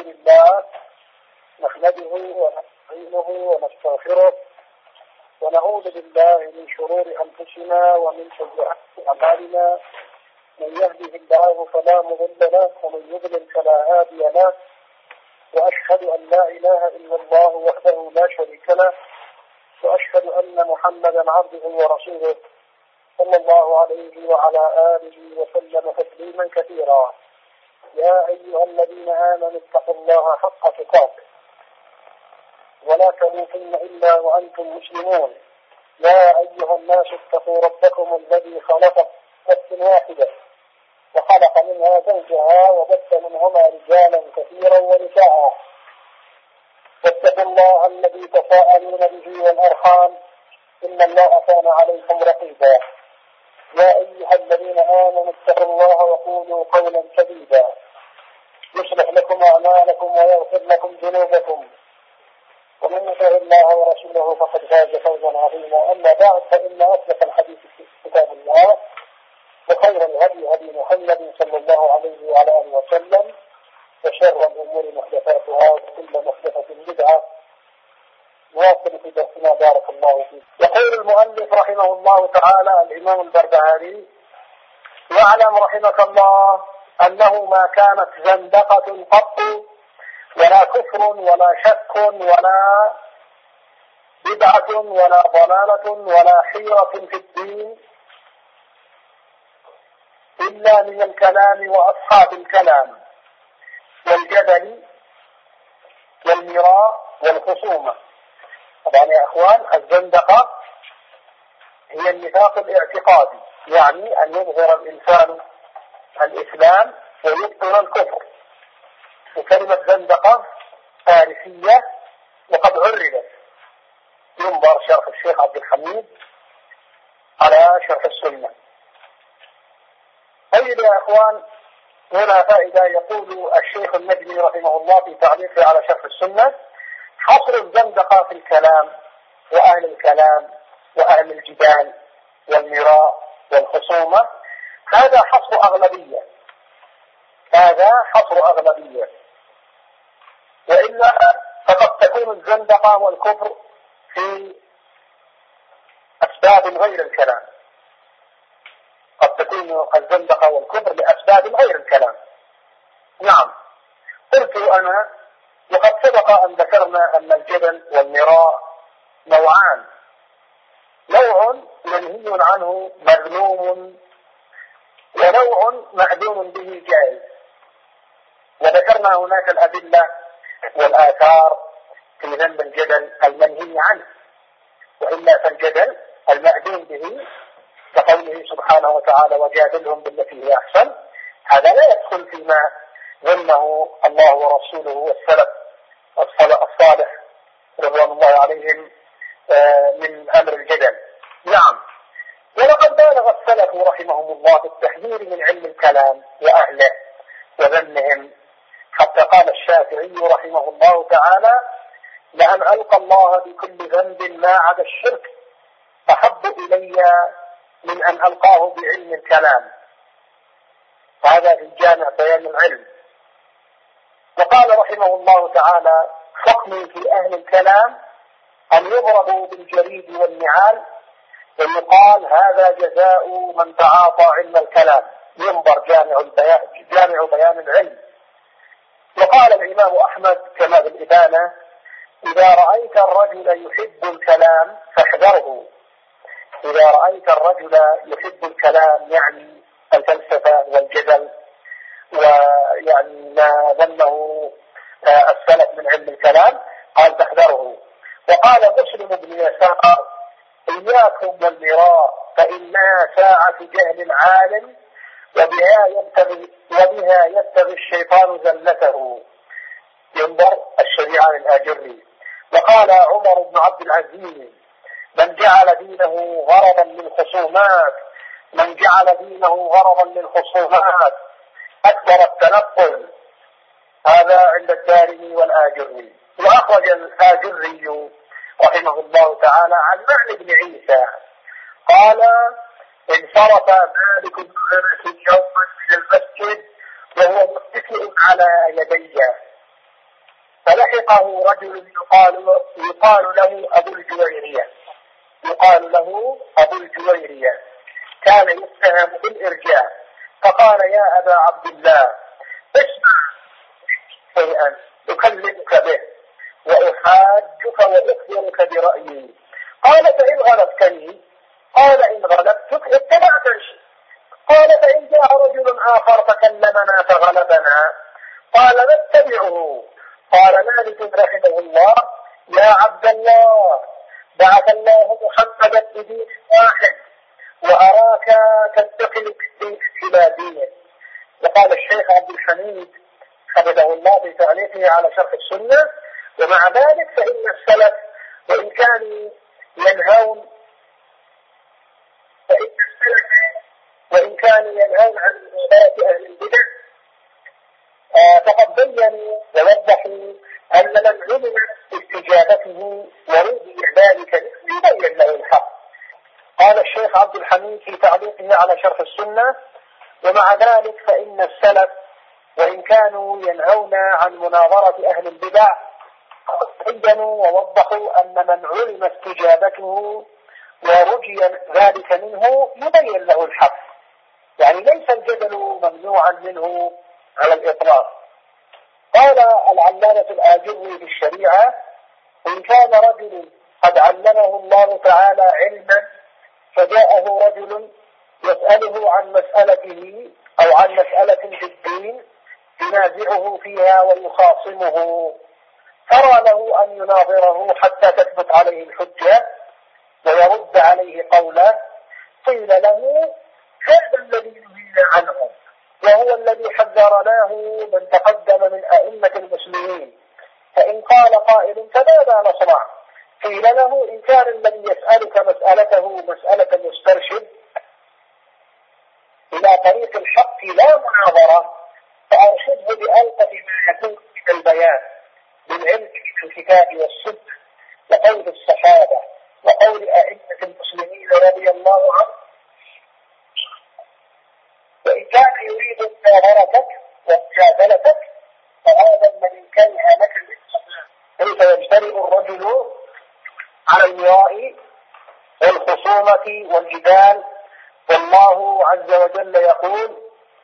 لله نحمده ونستعينه ونستغفره ونعوذ بالله من شرور أنفسنا ومن سيئات أعمالنا. من يهده الله فلا مضل له ومن يضلل فلا هادي له، وأشهد أن لا إله إلا الله وحده لا شريك له، وأشهد أن محمدا عبده ورسوله صلى الله عليه وعلى آله وسلم تسليما كثيرا. يا أيها الذين آمنوا اتقوا الله حق تقاته ولا تموتن إلا وأنتم مسلمون. يا أيها الناس اتقوا ربكم الذي خلقكم من نفس واحدة وخلق منها زوجها وبث منهما رجالا كثيرا ونساء، واتقوا الله الذي تساءلون به والأرحام إن الله كان عليكم رقيبا. يا أيها الذين آمنوا اتقوا الله وقولوا قولا سديدا يصلح لكم أعمالكم ويغفر لكم ذنوبكم، ومن يطع الله ورسوله فقد فاز فوزا عظيما. أما بعد، فإن أصدق الحديث كتاب الله، وخير الهدي هدي محمد صلى الله عليه وعلى آله وسلم، وشر الأمور محدثاتها وكل محدثة بدعة. نواصل في درسنا بارك الله فيك. يقول المؤلف رحمه الله تعالى الإمام البربهاري: واعلم رحمك الله أنه ما كانت زندقة قط ولا كفر ولا شك ولا بدعة ولا ضلالة ولا حيرة في الدين إلا من الكلام وأصحاب الكلام والجدل والمراء والخصومة. طبعا يا أخوان، الزندقة هي النفاق الاعتقادي، يعني أن يظهر الإنسان الإسلام ويبطن الكفر. وكلمة زندقة فارسية وقد عربت. ينظر شرح الشيخ عبد الحميد على شرح السنة. طيب يا أخوان، هنا فائدة. يقول الشيخ النجمي رحمه الله في تعليقه على شرح السنة: حصر الزندقة في الكلام وأهل الكلام وأهل الجدال والمراء والخصومة هذا حصر أغلبية، وإلا فقد تكون الزندقة والكفر في أسباب غير الكلام. قد تكون الزندقة والكفر لأسباب غير الكلام. نعم، قلت أنا وقد سبق أن ذكرنا أن الجدل والمراء نوعان: نوع منهي عنه مذموم، ونوع معدوم به جائز. وذكرنا هناك الأدلة والآثار في ذنب الجدل المنهي عنه، وإلا فالجدل المعدوم به كقوله سبحانه وتعالى: وجادلهم بالتي هي أحسن، هذا لا يدخل فيما ذمه الله ورسوله والسلف الصالح رضوان الله عليهم من أمر الجدل. نعم، ولقد بالغ السلف رحمهم الله في التحذير من علم الكلام وأهله وذمهم، حتى قال الشافعي رحمه الله تعالى: لأن ألقى الله بكل ذنب ما عدا الشرك أحب إلي من أن ألقاه بعلم الكلام. وهذا في جامع بيان العلم. وقال رحمه الله تعالى: حكمي في أهل الكلام أن يضربوا بالجريد والنعال ويقال هذا جزاء من تعاطى علم الكلام. ينظر جامع بيان العلم. وقال الإمام أحمد كما في الإبانة: إذا رأيت الرجل يحب الكلام فاحذره. إذا رأيت الرجل يحب الكلام يعني الفلسفة والجدل، ويعني ما ظنه السلف من علم الكلام، قال تحذره. وقال مسلم بن يسار: إياكم والمراء فإنها ساعة جهل العالم وبها يبتغي الشيطان زلته. ينظر الشريعة الآجري. وقال عمر بن عبد العزيز: من جعل دينه غرضا للخصومات أكبر التنقل. هذا عند الدارمي والآجري. وأخرج الآجري رحمه الله تعالى عن معن بن عيسى قال: انصرف مالك بن أنس يوما من المسجد وهو متكئ على يديه، فقال: يا معن، إنك لم تكن تحب الكلام. فقال: والله ما كنت أحب الكلام. فقال: إني لأحب الكلام. فقال: إن صرف مالك بن أنس يوما من المسجد وهو متكئ على يديه، فلحقه رجل يقال له أبو الجويرية، يقال له أبو الجويرية، كان يتهم بالإرجاء، فقال: يا أبا عبد الله، اسمع شيئا أكلمك به وأحاجك وأخبرك برأيي. قال: فإن غلبتني؟ قال: إن غلبتك اتبعتني. قال: فإن جاء رجل آخر فكلمنا فغلبنا؟ قال: نتبعه. قال مالك رحمه الله: يا عبد الله، بعث الله محمدا بدين واحد وأراك تنتقل بالدين إلى دينه. وقال الشيخ عبد الحميد حفظه الله في تعليقه على شرح السنة: ومع ذلك فإن السلف وإن كانوا ينهون عن منابات أهل البدع، فقد بينوا ووضحوا أن من علم استجابته ورضي ذلك يبين له الحق. قال الشيخ عبد الحميد في تعليقه على شرح السنة: ومع ذلك فإن السلف وإن كانوا ينهون عن مناظرة أهل البدع بينوا ووضحوا أن من علم استجابته ورجي ذلك منه يبين له الحق، يعني ليس الجدل ممنوعا منه على الإطلاق. قال العلامة الآجري في الشريعة: إن كان رجل قد علمه الله تعالى علما فجاءه رجل يسأله عن مسألته أو عن مسألة في الدين ينازعه فيها ويخاصمه، ترى له أن يناظره حتى تثبت عليه الحجة ويرد عليه قوله. قيل له: هذا الذي نهينا عنه وهو الذي حذرناه من تقدم من أئمة المسلمين، فإن قال قائل فماذا نصنع؟ قيل له: إن كان الذي يسألك مسألته مسألة يسترشد إلى طريق الحق لا مناظرة فأرشده بألطف ما يكون من البيان بالعلم من الكتاب والسنة وقول الصحابة وقول أئمة المسلمين رضي الله عنهم. وإن كان يريد مناظرتك ومجادلتك فهذا الذي كره لك كيف يجترئ الرجل على المراء والخصومة والجدال، والله عز وجل يقول: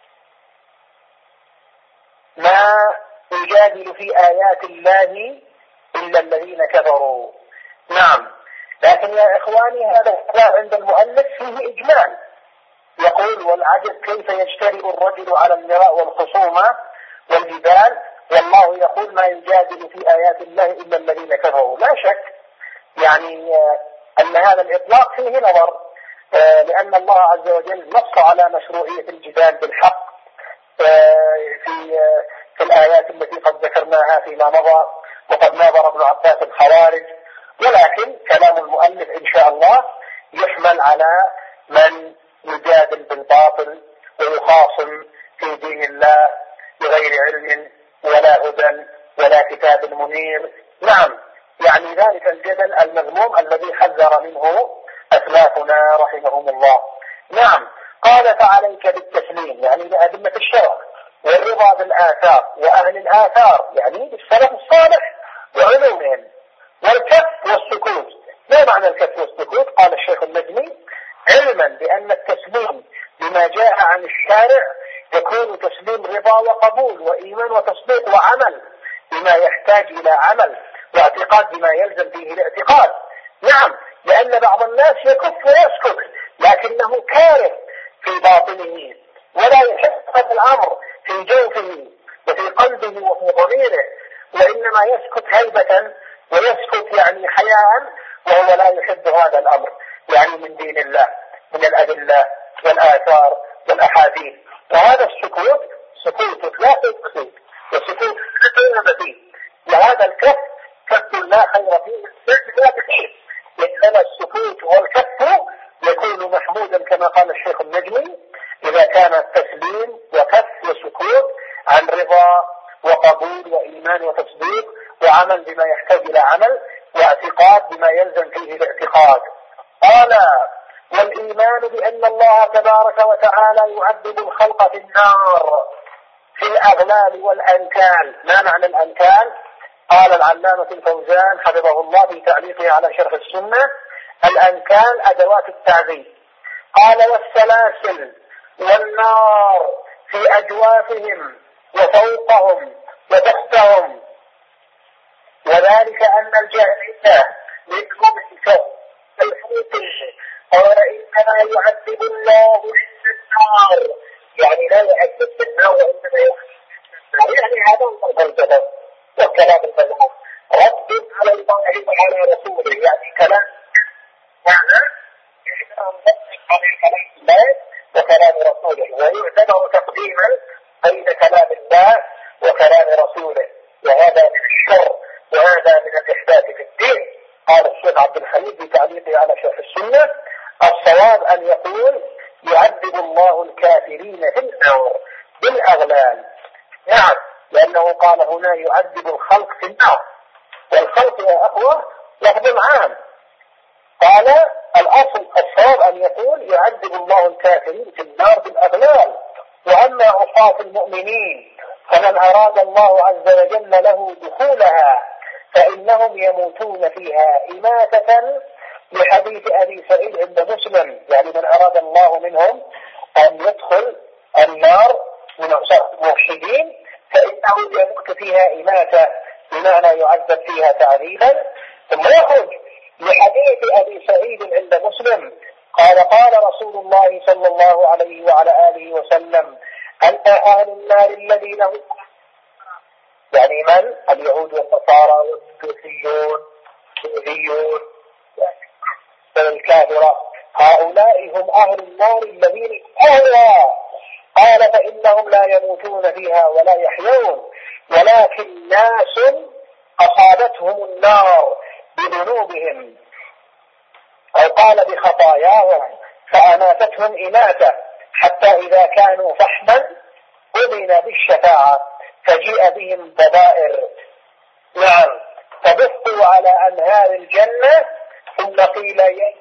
ما يجادل في آيات الله إلا الذين كفروا. نعم، لكن يا إخواني هذا الكلام عند المؤلف فيه إجمال، يقول: والعجب كيف يجترئ الرجل على المراء والخصومة والجدال، والله يقول: ما يجادل في آيات الله إلا الذين كفروا. لا شك يعني أن هذا الإطلاق فيه نظر، لأن الله عز وجل نص على مشروعية الجدال بالحق في الآيات التي قد ذكرناها فيما مضى، وقد ناظر ابن عباس الخوارج. ولكن كلام المؤلف إن شاء الله يحمل على من يجادل بالباطل ويخاصم في دين الله بغير علم ولا هدى ولا كتاب منير. نعم، يعني ذلك الجدل المذموم الذي حذر منه أسلافنا رحمهم الله. نعم، قال: فعليك بالتسليم، يعني لأدلة الشرع، والرضا بالآثار وأهل الآثار، يعني بالسلف الصالح وعلومهم، والكف والسكوت. ما معنى الكف والسكوت؟ قال الشيخ النجمي: علما بأن التسليم بما جاء عن الشارع يكون تسليم رضا وقبول وإيمان وتصديق وعمل بما يحتاج إلى عمل، واعتقاد بما يلزم فيه الاعتقاد. نعم، لأن بعض الناس يكف ويسكت لكنه كاره في باطنه ولا يحس الأمر في جوفه وفي قلبه وفي ضميره، وإنما يسكت هيبة ويسكت يعني حياء، وهو لا يحب هذا الأمر يعني من دين الله، من الأدلة والآثار والأحاديث. وهذا السكوت سكوت لا تكفي وسكوت لا فيه، وهذا الكف كف لا خير فيه لا تكفي، إنما السكوت والكف يكون محمودا كما قال الشيخ النجمي إذا كان التسليم وكف وسكوت عن رضا وقبول وإيمان وتصديق وعمل بما يحتاج إلى عمل واعتقاد بما يلزم فيه الاعتقاد. قال: والإيمان بأن الله تبارك وتعالى يعذب الخلق في النار في الأغلال والأنكال. ما معنى الأنكال؟ قال العلامة الفوزان حفظه الله في تعليقه على شرح السنة: الأنكال أدوات التعذيب. قال: والسلاسل والنار في أجوافهم وفوقهم وتحتهم، وذلك أن الجاهلية منهم الحوثي قال: إنما يعذب الله عند النار، يعني لا يعذب بالنار وإنما يعذب بالنار، يعني هذا هو الجدل والكلام الفلسفي رد على الله وعلى رسوله، يعني كلام معنى على كلام الله وكلام رسوله، ويعتبر تقديما بين كلام الله وكلام رسوله، وهذا من الشر وهذا من الإحداث في الدين. قال الشيخ عبد الحميد في تعليقه على شرح السنة: الصواب أن يقول يعذب الله الكافرين في النار بالأغلال. نعم، لأنه قال هنا يعذب الخلق في النار، والخلق يا أخوة لفظ عام. قال الأصل الصواب أن يقول يعذب الله الكافرين في النار بالأغلال، وأما عصاة المؤمنين فمن أراد الله عز وجل له دخولها فإنهم يموتون فيها إماتة، لحديث أبي سعيد عند مسلم، يعني من أراد الله منهم أن يدخل النار من عصاة الموحدين فإنه يموت فيها إماتة، بمعنى يعذب فيها تعذيبا ثم يخرج، لحديث أبي سعيد عند مسلم قال: قال رسول الله صلى الله عليه وعلى آله وسلم: أن أهل النار الذين هم، يعني من؟ اليهود والنصارى والمجوسيون والبوذيون والكافرة، هؤلاء هم أهل النار الذين أهلها. قال: فإنهم لا يموتون فيها ولا يحيون، ولكن ناس أصابتهم النار بذنوبهم، أو قال بخطاياهم، فأماتتهم إماتة، حتى إذا كانوا فحما أذن بالشفاعة فجيء بهم ضبائر، نعم، فبثوا على أنهار الجنة، ثم قيل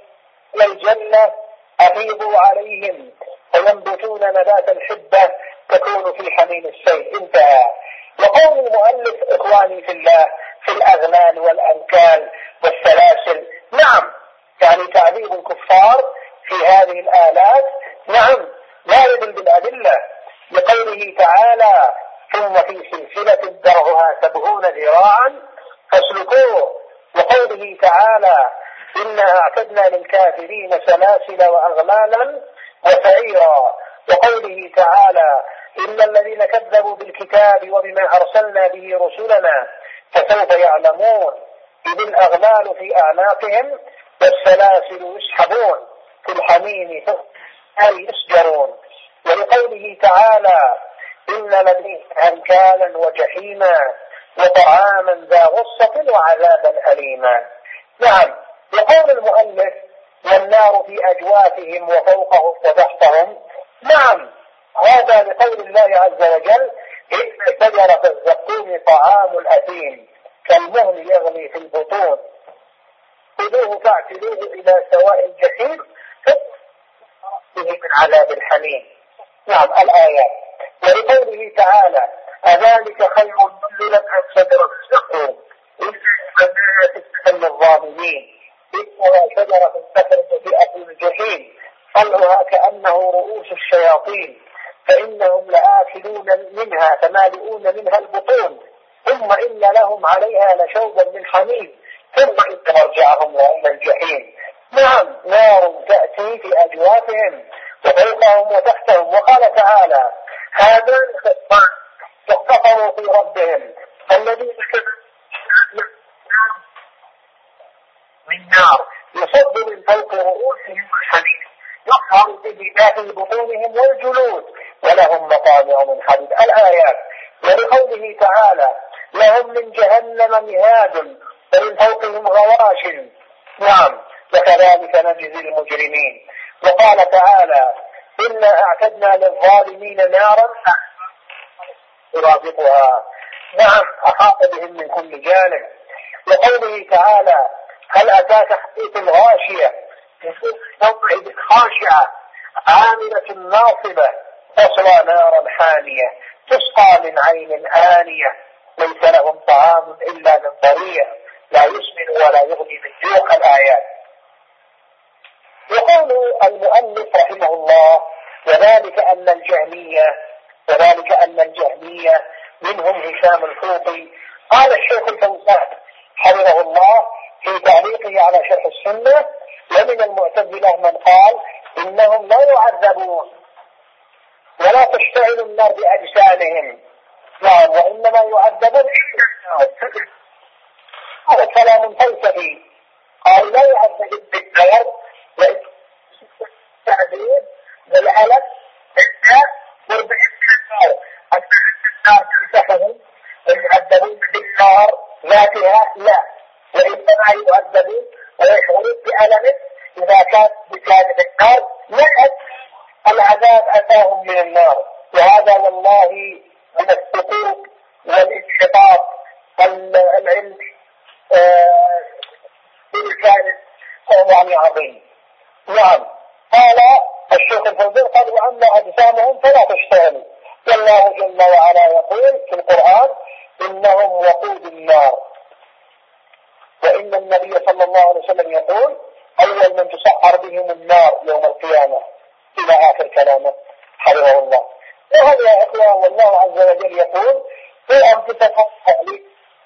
للجنة أفيضوا عليهم فينبتون نبات الحبة تكون في حميم السيل. انتهى. وقول المؤلف إخواني في الله في الأغلال والأنكال والسلاسل، نعم، يعني تعذيب الكفار في هذه الآلات، نعم، وارد بالأدلة، لقوله تعالى: ثم في سلسلة درعها 70 ذراعا فاسلكوه، وقوله تعالى: إنا أعتدنا للكافرين سلاسل وأغلالا وسعيرا، وقوله تعالى: إن الذين كذبوا بالكتاب وبما أرسلنا به رسلنا فسوف يعلمون، إذ الأغلال في أعناقهم والسلاسل يسحبون في الحميم أي يسجرون، ولقوله تعالى: إن لدينا أنكالا وجحيما وطعاما ذا غصة وعذابا أليما. نعم، يقول المؤلف: والنار في أجوافهم وفوقهم وتحتهم، نعم، هذا لقول الله عز وجل: إن شجرة الزقوم طعام الأثيم كالمهل يغلي في البطون خذوه فاعتلوه إلى سواء الجحيم من عذاب الحميم. نعم، الآيات. ولقوله تعالى: أذلك خير نزلا أم شجرة الزقوم إنها تستحل الظالمين إنها شجرة تخرج في أصل الجحيم طلعها كأنه رؤوس الشياطين فإنهم لآكلون منها فمالئون منها البطون ثم إن لهم عليها لشوبا من حميم ثم إن مرجعهم إلى الجحيم. نعم، نار تأتي في أجوافهم وفوقهم وتحتهم. وقال تعالى: هذا اختصموا في ربهم الذين كفروا من نار يصب من فوق رؤوسهم الحديد يصهر به داخل بطونهم والجلود ولهم مقامع من حديد. الآيات. ولقوله تعالى: لهم من جهنم مهاد ومن فوقهم غواش. نعم، وكذلك نجزي المجرمين. وقال تعالى: إنا أعتدنا للظالمين نارا ترافقها. نعم، أحاط بهم من كل جانب. وقوله تعالى: هل أتاك حديث الغاشية يومئذ خاشعة عاملة ناصبة تصلى نارا حامية تسقى من عين آنية ليس لهم طعام إلا من ضريع لا يسمن ولا يغني من جوع الآيات. يقول المؤلف رحمه الله: وذلك أن الجهمية منهم هشام الحوطي. قال الشيخ الفوزان حفظه الله في تعليقه على شرح السنة: ومن المعتزلة من قال إنهم لا يعذبون ولا تشتعل النار بأجسامهم، نعم، وإنما يعذبون. هذا كلام فلسفي. قال لا يعذب بالنار والتعذيب بالألم إلا والبعد النار. أما النار تمسحهم ويعذبون بالنار ذاتها لا، وإنما يعذبون ويشعرون بألم إذا كان بجانب النار لأن العذاب أتاهم من النار. وهذا والله من السقوط والانحطاط العلمي بالكامل يعني عظيم. نعم. قال الشيخ الفوزان: قال وأما أجسامهم فلا تشتغل. والله جل وعلا يقول في القرآن: إنهم وقود النار. وإن النبي صلى الله عليه وسلم يقول: أول من تسعر بهم النار يوم القيامة، إلى آخر كلامه حفظه الله. وهذا يا إخوان والله عز وجل يقول: في أنفسكم تأليف.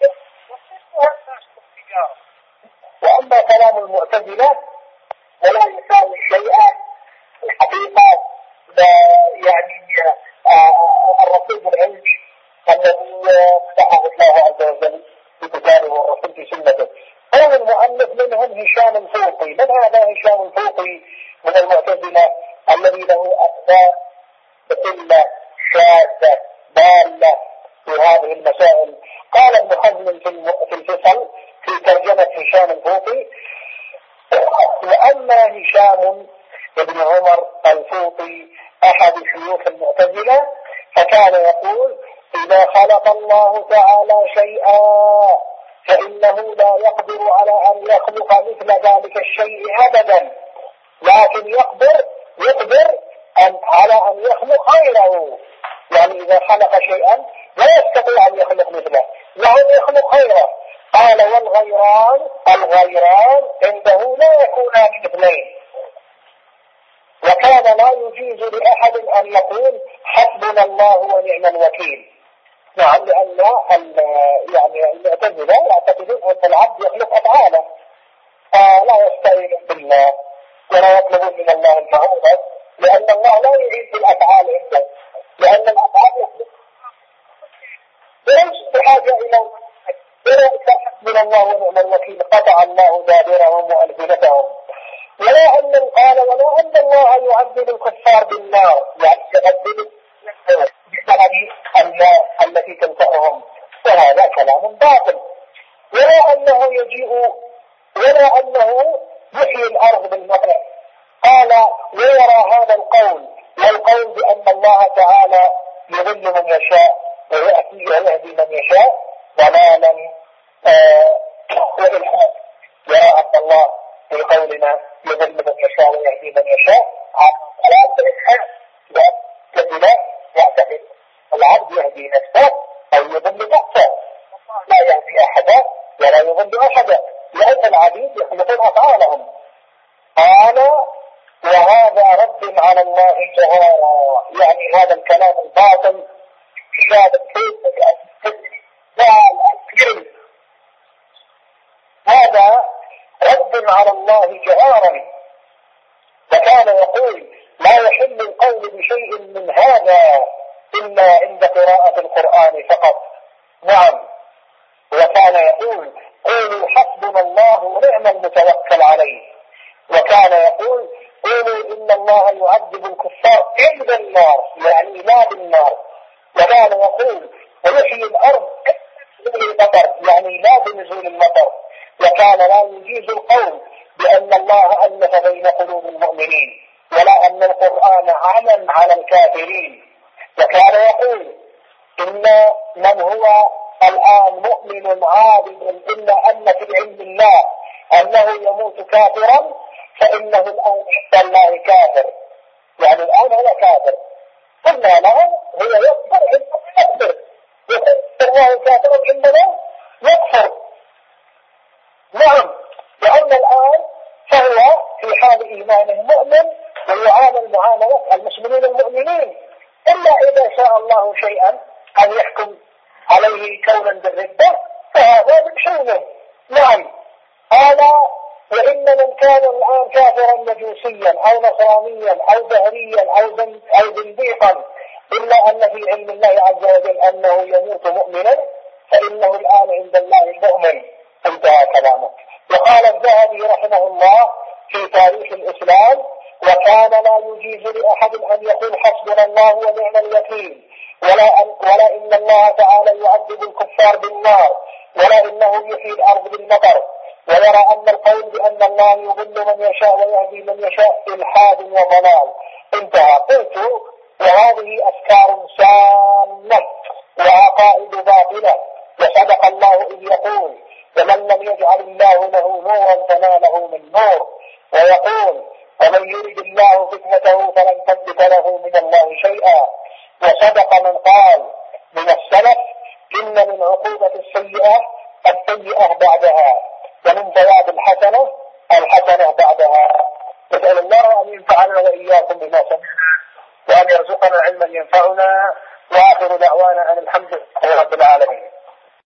وأما كلام المعتزلة ولا يساوي شيئا في الحقيقة، يعني الرصيد العلمي الذي فتحه الله عز وجل في كتابه والرسول في سنته. قال المؤلف: منهم هشام الحوطي. من هذا هشام الحوطي من المعتزلة الذي له أسباب بطلة شاذة ضالة في هذه المسائل؟ قال ابن حزم في الفصل في ترجمة هشام الحوطي: وأما هشام ابن عمر الحوطي أحد شيوخ المعتزلة فكان يقول: إذا خلق الله تعالى شيئا فإنه لا يقدر على أن يخلق مثل ذلك الشيء أبدا، لكن يقدر على أن يخلق غيره. يعني إذا خلق شيئا لا يستطيع أن يخلق مثله، لكن يخلق غيره. قال: الغيران عنده لا يكونان مثلين. وكان لا يجيز لأحد أن يقول: حسبنا الله ونعم الوكيل. نعم، لأن يعني المعتزلة يعتقدون أن العبد يخلق أفعاله، فلا يستعين بالله ولا يطلبون من الله المعونة، لأن الله لا يريد بالأفعال عنده، لأن الأفعال يخلق ليس بحاجة إلى ذلك. حسبنا الله ونعم الوكيل قطع الله دابرهم وألسنتهم. ولا أن الله يعذب الكفار بالنار، يعني يعذب بسبب الماء التي تنفعهم، وهذا كلام باطل. ولا أنه يحيي الأرض بالمطر. قال: ويرى هذا القول والقول بأن الله تعالى يضل من يشاء ويهدي من يشاء ضلالا وإلحاد. يرى أن الله في قولنا يضل من يشاء ويهدي من يشاء ضلال وإلحاد، لا يعتقد العبد يهدي نفسه أو يضل نفسه، لا يهدي أحدا ولا يضل أحدا، لأن العبيد يخلقون أفعالهم. قال: وهذا رد على الله جهارا. يعني هذا الكلام الباطل شاب هذا رد على الله جهارا. وكان يقول: لا يحل القول بشيء من هذا إلا عند قراءة القرآن فقط. نعم. وكان يقول: قولوا حسبنا الله ونعم المتوكل عليه. وكان يقول: قولوا إن الله يعذب الكفار عند النار، يعني لا بالنار. وكان يقول: ويحيي الأرض بنزول المطر، يعني لا بنزول المطر. وكان لا يجيز القول بأن الله ألف بين قلوب المؤمنين، ولا أن القرآن علم على الكافرين. وكان يقول: إن من هو الآن مؤمن عابد إلا أن في علم الله أنه يموت كافرا فإنه الآن عند الله كافر، يعني الآن هو كافر. قلنا لهم: هو يكفر الله كافر إنما يكفر. نعم، لأن الآن فهو في حال إيمانه مؤمن ويعامل معاملة المسلمين المؤمنين، إلا إذا شاء الله شيئا أن يحكم عليه كونا بالردة فهذا من حينه. نعم، هذا وإن من كان الآن كافرا مجوسيا أو نصرانيا أو دهريا أو زنديقا إلا أن في علم الله عز وجل أنه يموت مؤمنا فإنه الآن عند الله المؤمن. انتهى كلامه. وقال الذهبي رحمه الله في تاريخ الإسلام: وكان لا يجيز لأحد أن يقول حسبنا الله ونعم الوكيل، ولا إن الله تعالى يعذب الكفار بالنار، ولا إنه يحيي الأرض بالمطر، ويرى أن القول بأن الله يضل من يشاء ويهدي من يشاء إلحاد وضلال. انتهى. قلت: وهذه أفكار سامة وعقائد باطلة، وصدق الله إذ يقول: ومن لم يجعل الله له نورا فما له من نور، ويقول: ومن يرد الله فتنته فلن تملك له من الله شيئا. وصدق من قال من السلف: إن من عقوبة السيئة بعدها، ومن ثواب الحسنة بعدها. نسأل الله أن ينفعنا وإياكم بما سمعنا، وأن يرزقنا علما ينفعنا، وآخر دعوانا أن الحمد لله رب العالمين.